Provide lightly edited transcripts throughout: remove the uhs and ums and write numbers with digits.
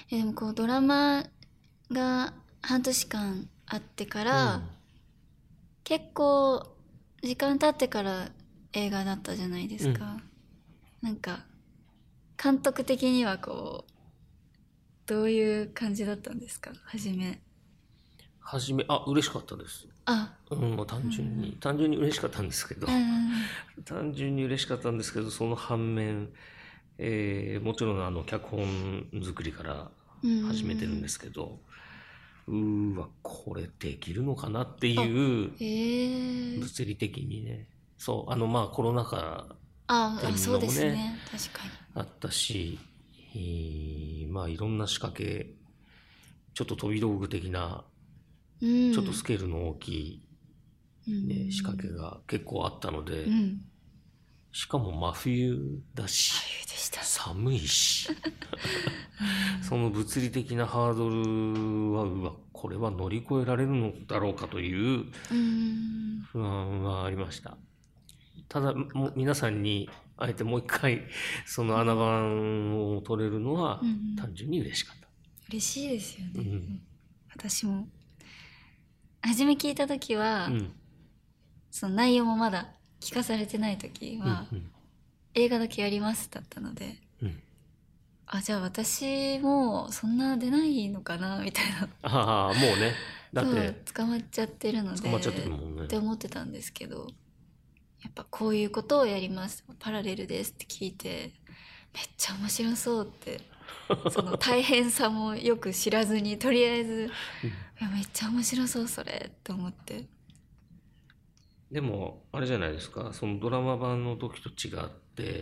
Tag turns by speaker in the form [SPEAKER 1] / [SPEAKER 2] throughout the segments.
[SPEAKER 1] でもこうドラマが半年間あってから、結構時間経ってから映画だったじゃないですか、なんか監督的にはこうどういう感じだったんですか？初め
[SPEAKER 2] 嬉しかったです。もう単純に嬉しかったんですけど、単純に嬉しかったんですけど、その反面、もちろん脚本作りから始めてるんですけど、これできるのかなっていう、物理的にね。そう、まあコロナ禍っていうのもね、
[SPEAKER 1] 確か
[SPEAKER 2] あったし、まあいろんな仕掛け、ちょっと飛び道具的な、ちょっとスケールの大きい、ね、仕掛けが結構あったので、しかも真冬だし、寒いし、その物理的なハードルは、これは乗り越えられるのだろうかという不安はありました。ただ、皆さんにあえてもう一回その穴番を取れるのは単純に嬉しかった。
[SPEAKER 1] 嬉しいですよね、私も初め聞いた時は、その内容もまだ聞かされてない時は、映画だけやりますだったので、じゃあ私もそんな出ないのかなみたいな。
[SPEAKER 2] もうね、だって
[SPEAKER 1] 捕まっちゃってるので、
[SPEAKER 2] 捕まっちゃってるもんね
[SPEAKER 1] って思ってたんですけど、やっぱこういうことをやります、パラレルですって聞いて、めっちゃ面白そうってその大変さもよく知らずに、とりあえず、めっちゃ面白そうそれって思って。
[SPEAKER 2] でもあれじゃないですか、そのドラマ版の時と違って、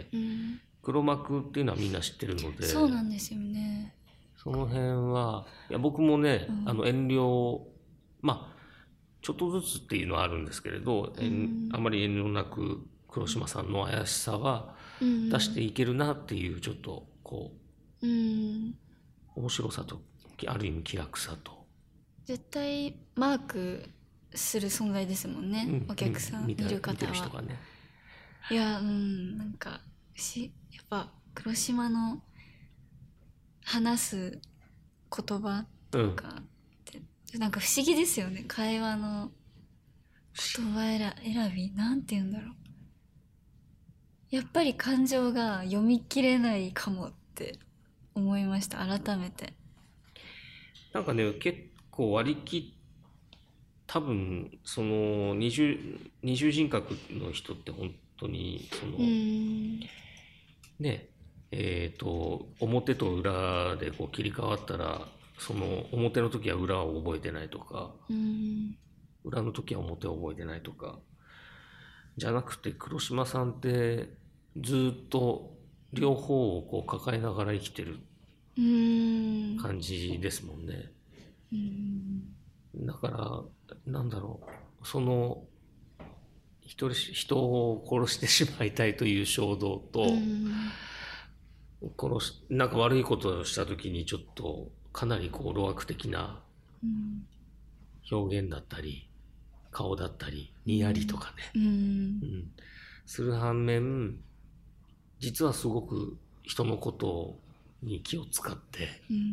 [SPEAKER 2] 黒幕っていうのはみんな知ってるので、
[SPEAKER 1] そうなんですよね。
[SPEAKER 2] その辺は、いや僕もね、遠慮、まあちょっとずつっていうのはあるんですけれど、あまり遠慮なく黒島さんの怪しさは出していけるなっていう、ちょっとこう、面白さとある意味気楽さと、
[SPEAKER 1] 絶対マークする存在ですもんね、お客さん見る方は。
[SPEAKER 2] 見てる人がね。
[SPEAKER 1] いや、なんかやっぱ黒島の話す言葉とかって、なんか不思議ですよね。会話の言葉選び、なんて言うんだろう。やっぱり感情が読み切れないかもって思いました、改めて。
[SPEAKER 2] なんかね、結構割り切多分その二重人格の人って本当にそのね、表と裏でこう切り替わったら、その表の時は裏を覚えてないとか、裏の時は表を覚えてないとかじゃなくて、黒島さんってずっと両方をこう抱えながら生きてる感じですもんね。だからなんだろう、その人を殺してしまいたいという衝動と、なんか悪いことをした時にちょっとかなりこう路悪的な表現だったり顔だったりにやりとかね、する反面、実はすごく人のことに気を使って、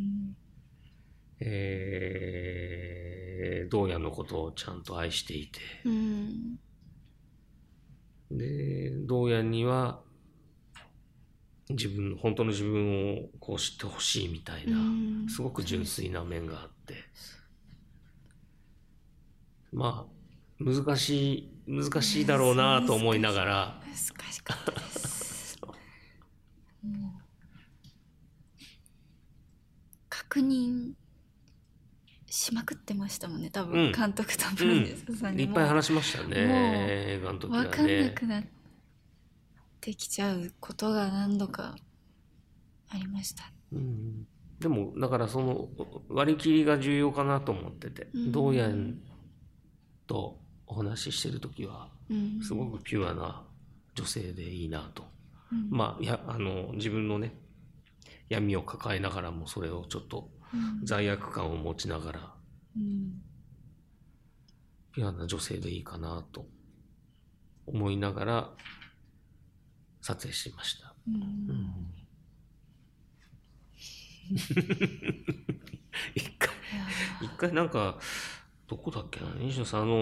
[SPEAKER 2] 洞爺のことをちゃんと愛していて、で洞爺には本当の自分をこう知ってほしいみたいな、すごく純粋な面があって、まあ難しいだろうなと思いながら、
[SPEAKER 1] 難しかったですもう確認しまくってましたもんね、多分監督とプロデューサーさんに
[SPEAKER 2] いっぱい話しましたね、映画の時はね。
[SPEAKER 1] 分かんなくなってきちゃうことが何度かありました。
[SPEAKER 2] でもだからその割り切りが重要かなと思ってて、洞爺とお話ししてる時はすごくピュアな女性でいいなと、まあ自分のね闇を抱えながらも、それをちょっと罪悪感を持ちながら、ピュアな女性でいいかなと思いながら撮影しました。 一回一回なんかどこだっけな、西野さん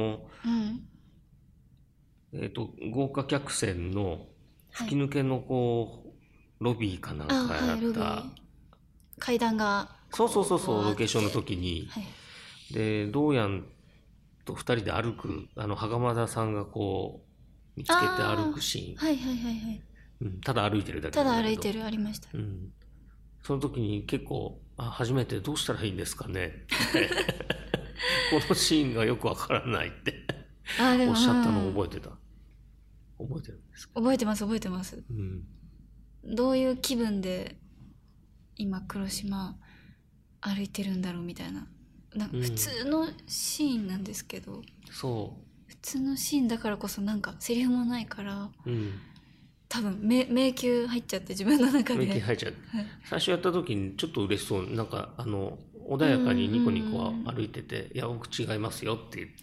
[SPEAKER 2] 豪華客船の吹き抜けのこうロビーかなんかやった、
[SPEAKER 1] 階段が
[SPEAKER 2] そうロケーションの時に、でどうやんと2人で歩く袴田さんがこう見つけて歩くシーン、ただ歩いてるだけ
[SPEAKER 1] ただ歩いてるありました、
[SPEAKER 2] その時に結構初めてどうしたらいいんですかねってこのシーンがよくわからないっておっしゃったのを覚えてた。覚えてるんですか？
[SPEAKER 1] 覚えてます、どういう気分で今黒島歩いてるんだろうみたいな、普通のシーンなんですけど、普通のシーンだからこそなんかセリフもないから、多分迷宮入っちゃって自分の中で
[SPEAKER 2] 迷宮入っちゃって、最初やった時にちょっと嬉しそうなんか穏やかにニコニコ歩いてて、いや僕違いますよって言って、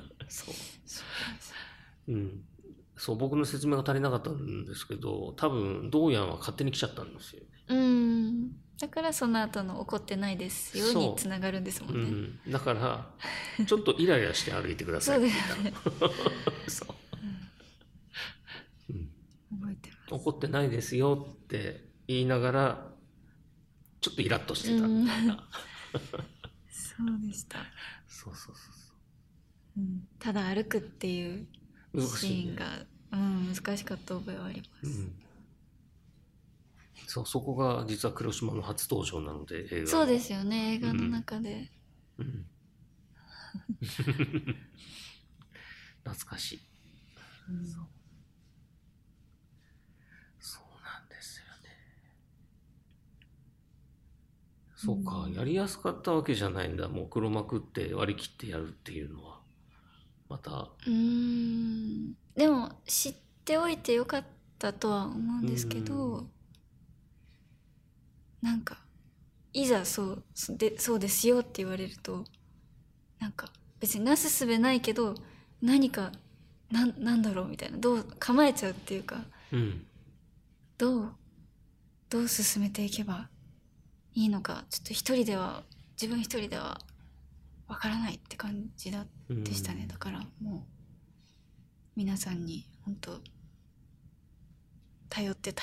[SPEAKER 2] そう僕の説明が足りなかったんですけど、多分ドーヤンは勝手に来ちゃったんですよね。
[SPEAKER 1] だからその後の怒ってないですよにつながるんですもんね。
[SPEAKER 2] だからちょっとイライラして歩いてくださいって言った覚えてます。怒ってないですよって言いながらちょっとイラッとしてたみたいな
[SPEAKER 1] そうでした。ただ歩くっていうシーンが難しかった覚えはあります。
[SPEAKER 2] そこが実は黒島の初登場なので、映画の。
[SPEAKER 1] そうですよね、映画の中で。
[SPEAKER 2] 懐かしい。そうなんですよね。そうか、やりやすかったわけじゃないんだ。もう黒幕って割り切ってやるっていうのは。また。
[SPEAKER 1] でも知っておいてよかったとは思うんですけど、なんかいざそうですよって言われると、なんか別になすすべないけど何かなんだろうみたいな、どう構えちゃうっていうか、どう進めていけばいいのか、ちょっと自分一人ではわからないって感じでしたね。だからもう皆さんに本当頼って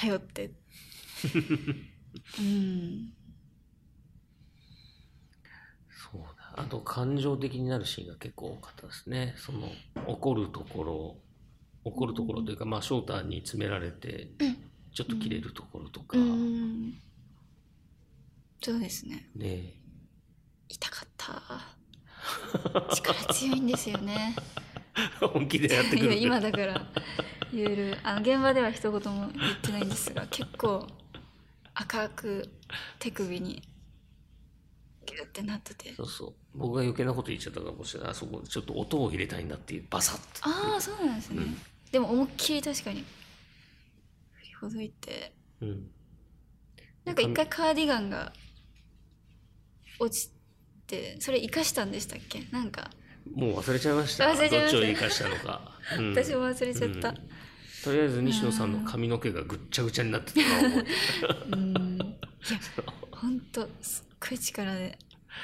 [SPEAKER 2] そうだ。あと感情的になるシーンが結構多かったですね。怒るところというか、翔太に詰められてちょっと切れるところとか、
[SPEAKER 1] そうですね。
[SPEAKER 2] ね、
[SPEAKER 1] 痛かった。力強いんですよね。
[SPEAKER 2] 本気でやってくる。
[SPEAKER 1] 今だから言える。現場では一言も言ってないんですが、結構赤く手首にギュってなってて。
[SPEAKER 2] 僕が余計なこと言っちゃったかもしれない。あそこちょっと音を入れたいんだっていう、バサッと。
[SPEAKER 1] そうなんですね。でも思いっきり確かに振りほどいて、なんか一回カーディガンが落ちて、それ生かしたんでしたっけ？なんか
[SPEAKER 2] もう忘れちゃいました。どっちを生かしたのか。
[SPEAKER 1] 私も忘れちゃった。
[SPEAKER 2] とりあえず西野さんの髪の毛がぐっちゃぐちゃになってたのを覚えて
[SPEAKER 1] いや本当すっごい力で、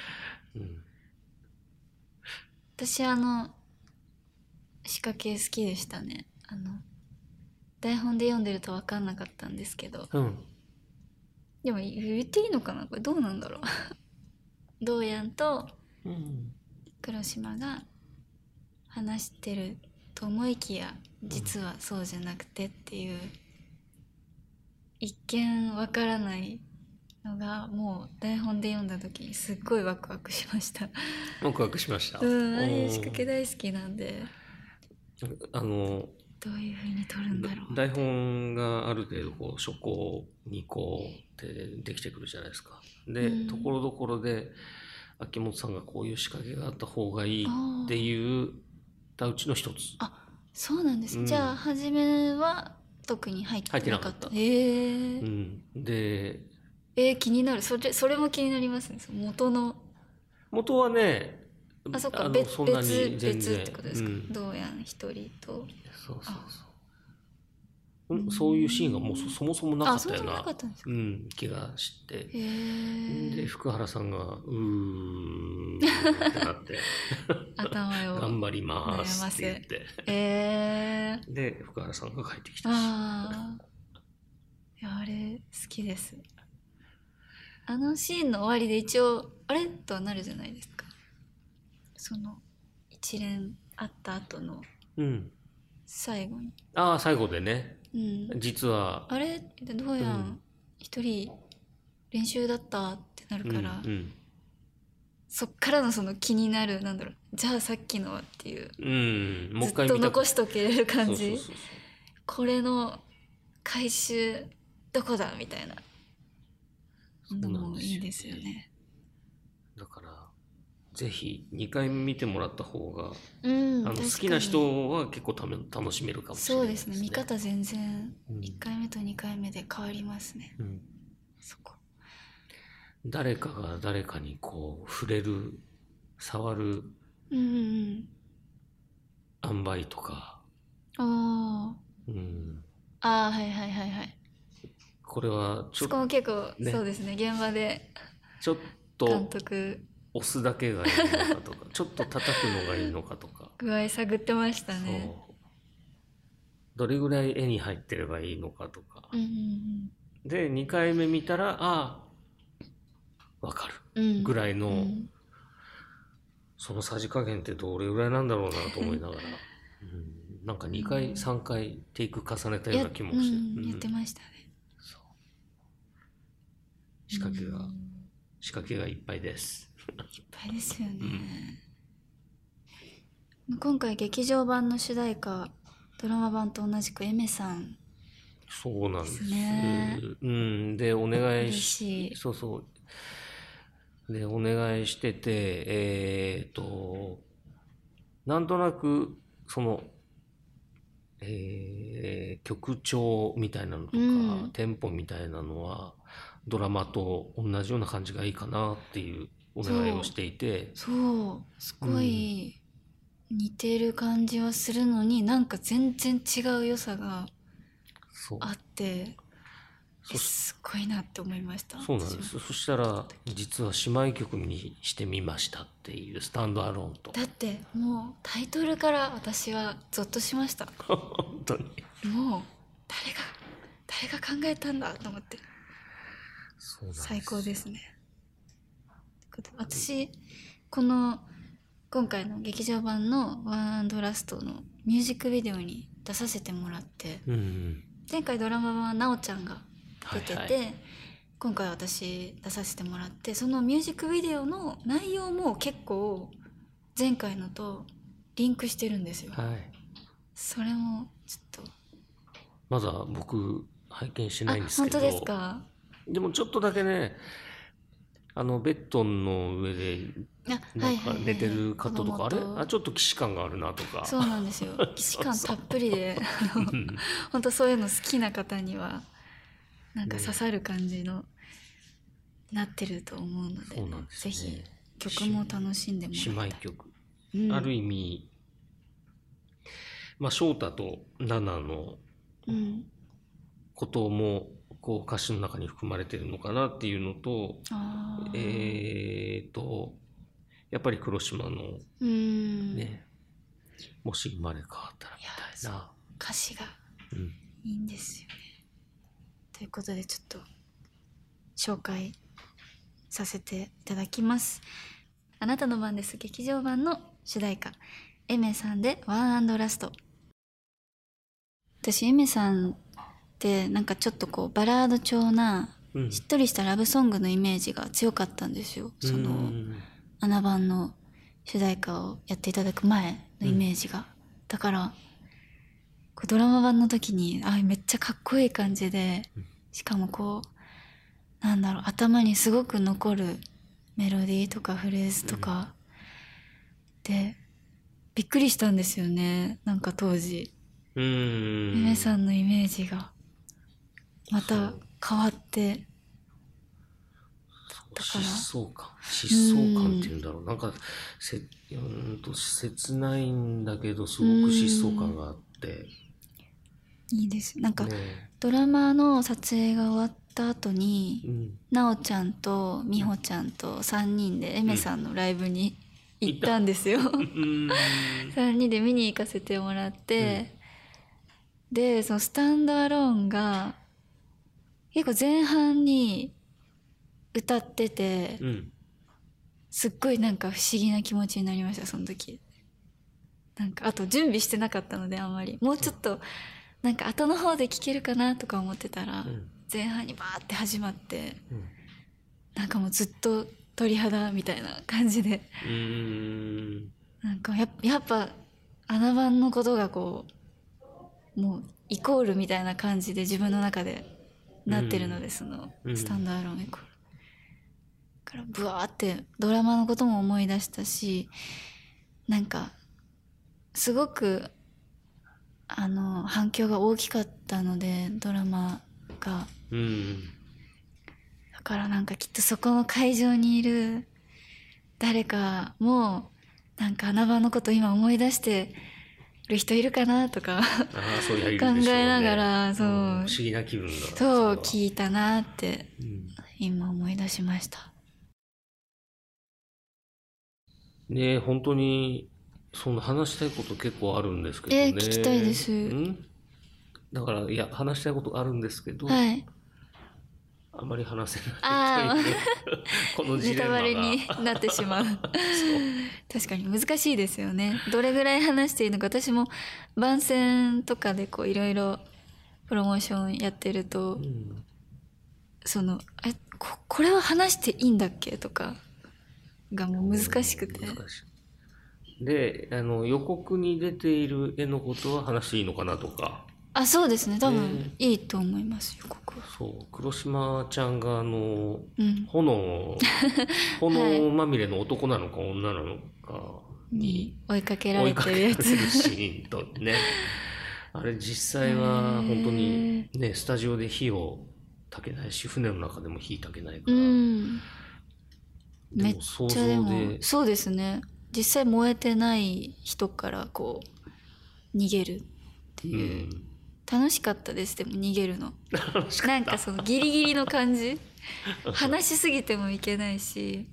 [SPEAKER 1] 私仕掛け好きでしたね。台本で読んでると分かんなかったんですけど、でも言っていいのかな、これどうなんだろうドーヤンと黒島が話してると思いきや実はそうじゃなくてっていう、一見わからないのがもう台本で読んだ時にすっごいワクワクしました。
[SPEAKER 2] ワクワクしました。
[SPEAKER 1] ああいう仕掛け大好きなんで、
[SPEAKER 2] ど
[SPEAKER 1] ういう風に撮るんだろう。
[SPEAKER 2] 台本がある程度初稿2項ってできてくるじゃないですか。で、ところどころで秋元さんがこういう仕掛けがあった方がいいっていううちの一つ。
[SPEAKER 1] そうなんです。じゃあ初めは特に入ってなかった。
[SPEAKER 2] で、
[SPEAKER 1] 気になる。それも気になりますね。
[SPEAKER 2] 元はね、
[SPEAKER 1] そっか、
[SPEAKER 2] そんなに
[SPEAKER 1] 別ってことですか。ドーヤン一人と。
[SPEAKER 2] そういうシーンがもうそもそもなかったような気がして、で福原さんが「うーん」ってなって
[SPEAKER 1] 頭を
[SPEAKER 2] 頑張りますって言って、で福原さんが帰ってきたし、
[SPEAKER 1] いやあれ好きです。あのシーンの終わりで一応あれとはなるじゃないですか。その一連あった後の最後に、
[SPEAKER 2] 最後でね、実は
[SPEAKER 1] あれどうやん、一人練習だったってなるから、そっからのその気になる、なんだろう、じゃあさっきのはっていう、もう一回ずっと残しとけれる感じ。これの回収どこだみたいなのもいいですよね。
[SPEAKER 2] だからぜひ2回目見てもらった方が、好きな人は結構楽しめるかもしれないですね。
[SPEAKER 1] そうですね、見方全然1回目と2回目で変わりますね。そこ
[SPEAKER 2] 誰かが誰かにこう触れる、触る塩梅とか、
[SPEAKER 1] はいはいはいはい。
[SPEAKER 2] これは
[SPEAKER 1] そこも結構、そうですね、現場で
[SPEAKER 2] ちょっと
[SPEAKER 1] 監督
[SPEAKER 2] 押すだけがいいのかとかちょっと叩くのがいいのかとか
[SPEAKER 1] 具合探ってましたね。
[SPEAKER 2] どれぐらい絵に入ってればいいのかとか、で2回目見たら分かるぐらいの、そのさじ加減ってどれぐらいなんだろうなと思いながらなんか2回3回テイク重ねたような気もして、
[SPEAKER 1] やってましたね。
[SPEAKER 2] 仕掛けがいっぱいです。
[SPEAKER 1] いっぱいですよね。今回劇場版の主題歌、ドラマ版と同じくエメさん。
[SPEAKER 2] そうなんですね。でお願いでお願いしてて、なんとなくその曲調みたいなのとか、テンポみたいなのはドラマと同じような感じがいいかなっていうお願いをしていて、
[SPEAKER 1] そうすごい似てる感じはするのに、なんか全然違う良さがあってすごいなって思いました。
[SPEAKER 2] そうなんです。そしたら実は姉妹曲にしてみましたっていう、スタンドアローンと。
[SPEAKER 1] だってもうタイトルから私はゾッとしました。
[SPEAKER 2] 本当に
[SPEAKER 1] もう誰が考えたんだと思って。最高ですね。私今回の劇場版のワンアンドラストのミュージックビデオに出させてもらって、前回ドラマ版はなおちゃんが出てて、今回私出させてもらって、そのミュージックビデオの内容も結構前回のとリンクしてるんですよ。それもちょっと
[SPEAKER 2] まだ僕拝見してないんですけど。
[SPEAKER 1] 本当ですか？
[SPEAKER 2] でもちょっとだけね、ベッドの上でなんか寝てる方とか、ちょっと既視感があるなとか。
[SPEAKER 1] そうなんですよ、既視感たっぷりで本当そういうの好きな方にはなんか刺さる感じのなってると思うので、ぜひ曲も楽しんでもらいたい。
[SPEAKER 2] 姉妹曲、ある意味翔太とナナのこともこう歌詞の中に含まれてるのかなっていうのと、やっぱり黒島のね、もし生まれ変わったらみたいな
[SPEAKER 1] 歌詞がいいんですよね。ということでちょっと紹介させていただきます。あなたの番です、劇場版の主題歌、エメさんでワンアンドラスト。私エメさんってなんかちょっとこうバラード調なしっとりしたラブソングのイメージが強かったんですよ。その7番の主題歌をやっていただく前のイメージが、だからドラマ版の時にめっちゃかっこいい感じで、しかもこうなんだろう、頭にすごく残るメロディーとかフレーズとかでびっくりしたんですよね。なんか当時エメさんのイメージがまた変わって、
[SPEAKER 2] 疾走感っていうんだろう、なんか切ないんだけどすごく疾走感があって、
[SPEAKER 1] いいです。なんか、
[SPEAKER 2] ね、
[SPEAKER 1] ドラマの撮影が終わった後に、
[SPEAKER 2] うん、
[SPEAKER 1] なおちゃんとみほちゃんと3人でエメさんのライブに行ったんですよ。3人で見に行かせてもらって、で、そのスタンドアローンが結構前半に歌ってて、すっごいなんか不思議な気持ちになりました、その時。なんか、あと準備してなかったのであんまり。もうちょっと、なんか後の方で聴けるかなとか思ってたら、前半にバーって始まって、なんかもうずっと鳥肌みたいな感じで。なんかやっぱ、穴番のことがこう、もうイコールみたいな感じで自分の中でなってるので、その、スタンドアローンイコール。からブワーってドラマのことも思い出したし、なんかすごく反響が大きかったのでドラマが、だからなんかきっとそこの会場にいる誰かもなんか穴場のこと今思い出してる人いるかなとか
[SPEAKER 2] そうやるでし
[SPEAKER 1] 考
[SPEAKER 2] ょうね、
[SPEAKER 1] えながら、そう、不
[SPEAKER 2] 思議な気分だ。
[SPEAKER 1] そう聞いたなって、今思い出しました。
[SPEAKER 2] ね、本当にその話したいこと結構あるんですけどね。
[SPEAKER 1] 聞きたいです。
[SPEAKER 2] だからいや話したいことあるんですけど、
[SPEAKER 1] はい。
[SPEAKER 2] あまり話せないというこのジレンマが
[SPEAKER 1] ネタバレになってしまう確かに難しいですよね。どれぐらい話していいのか。私も番宣とかでこういろいろプロモーションやってると、そのこれは話していいんだっけとかがもう難しくて、
[SPEAKER 2] 難しい。で、予告に出ている絵のことは話していいのかなとか。
[SPEAKER 1] そうですね、多分いいと思います、予告は。
[SPEAKER 2] そう、黒島ちゃんが炎まみれの男なのか女なのかに
[SPEAKER 1] 追いかけられてるやつ
[SPEAKER 2] シーンとね、あれ実際は本当にね、スタジオで火を焚けないし、船の中でも火焚けないから、
[SPEAKER 1] めっちゃでもそうですね、実際燃えてない人からこう逃げるっていう、楽しかったです。でも逃げるのなんかそのギリギリの感じ話しすぎてもいけないし、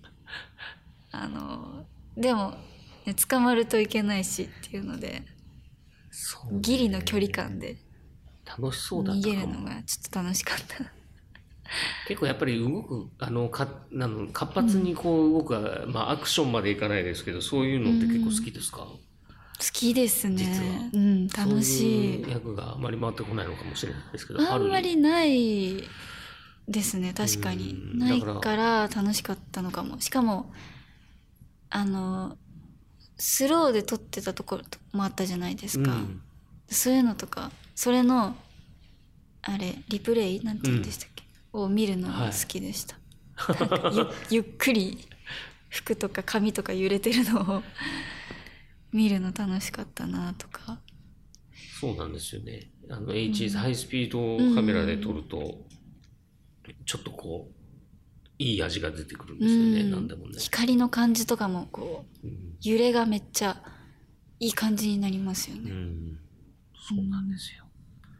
[SPEAKER 1] でも、ね、捕まるといけないしっていうので、ギリの距離感で
[SPEAKER 2] 楽しそうだった
[SPEAKER 1] 逃げるのがちょっと楽しかった
[SPEAKER 2] 結構やっぱり動く活発にこう動く、アクションまでいかないですけど、そういうのって結構好きですか？
[SPEAKER 1] 好きですね。実は、楽しい。
[SPEAKER 2] そういう役があまり回ってこないのかもしれないですけど、
[SPEAKER 1] あんまりないですね、確かに。ないから楽しかったのかも。しかもスローで撮ってたところもあったじゃないですか、そういうのとか、それのあれリプレイなんて言うんでしたっけ、を見るのが好きでした、ゆっくり服とか髪とか揺れてるのを見るの楽しかったなとか。
[SPEAKER 2] そうなんですよね。ハイスピードカメラで撮ると、ちょっとこういい味が出てくるんですよね、なんでもね。光
[SPEAKER 1] の感じとかもこう、揺れがめっちゃいい感じになりますよね。
[SPEAKER 2] そうなんですよ。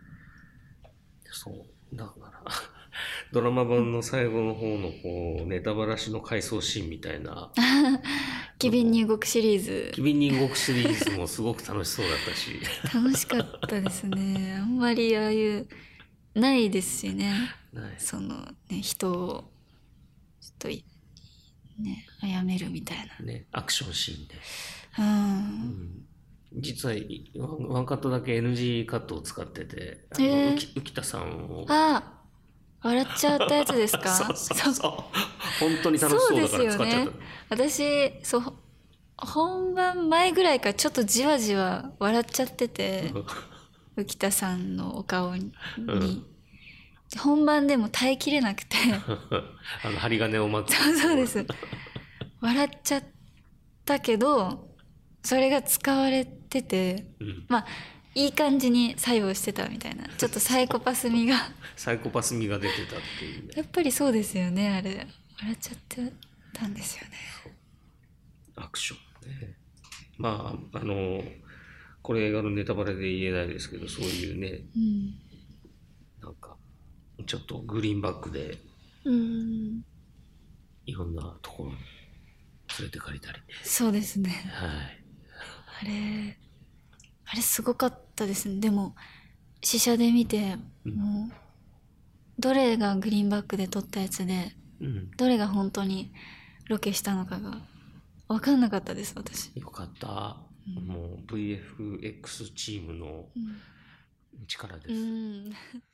[SPEAKER 2] そうだからドラマ版の最後の方のこうネタばらしの回想シーンみたいな
[SPEAKER 1] 機敏に動くシリーズ。
[SPEAKER 2] 機敏に動くシリーズもすごく楽しそうだったし
[SPEAKER 1] 楽しかったですね。あんまりああいうないですしね。そのね、人をちょっとね殺めるみたいな
[SPEAKER 2] ね、アクションシーンで。実はワンカットだけ NG カットを使ってて、浮田さんを
[SPEAKER 1] 笑っちゃったやつですか？
[SPEAKER 2] そう本当に楽しそうだから使っちゃった。
[SPEAKER 1] 私本番前ぐらいからちょっとじわじわ笑っちゃってて浮田さんのお顔に、本番でも耐えきれなくて
[SPEAKER 2] 針金を待つ。
[SPEAKER 1] そうです笑っちゃったけどそれが使われてて、いい感じに作用してたみたいな、ちょっとサイコパス味が
[SPEAKER 2] サイコパス味が出てたっていうね。
[SPEAKER 1] やっぱりそうですよね、あれ笑っちゃってたんですよね。
[SPEAKER 2] アクションね。 これ映画のネタバレで言えないですけど、そういうね、
[SPEAKER 1] うん、
[SPEAKER 2] なんかちょっとグリーンバックで
[SPEAKER 1] うん、
[SPEAKER 2] いろんなところに連れてかれたりね。
[SPEAKER 1] そうですね。
[SPEAKER 2] はい。
[SPEAKER 1] あれ、あれすごかったですね。でも、試写で見て、
[SPEAKER 2] うん、
[SPEAKER 1] もう、どれがグリーンバックで撮ったやつで、
[SPEAKER 2] うん、
[SPEAKER 1] どれが本当にロケしたのかが分かんなかったです、私。
[SPEAKER 2] よかった。
[SPEAKER 1] うん、
[SPEAKER 2] もう VFX チームの
[SPEAKER 1] うん、
[SPEAKER 2] 力です。
[SPEAKER 1] うん